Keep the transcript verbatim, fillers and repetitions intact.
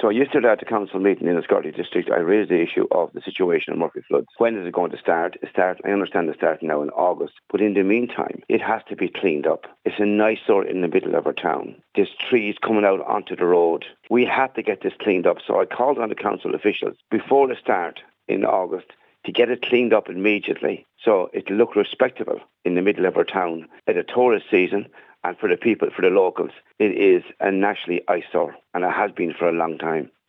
So yesterday at the council meeting in the Scotty district, I raised the issue of the situation in Murphy Floods. When is it going to start? It start I understand it's starting now in August. But in the meantime, it has to be cleaned up. It's an eyesore in the middle of our town. There's trees coming out onto the road. We have to get this cleaned up. So I called on the council officials before the start in August to get it cleaned up immediately so it'll look respectable in the middle of our town at a tourist season. And for the people, for the locals, it is a nationally eyesore, and it has been for a long time.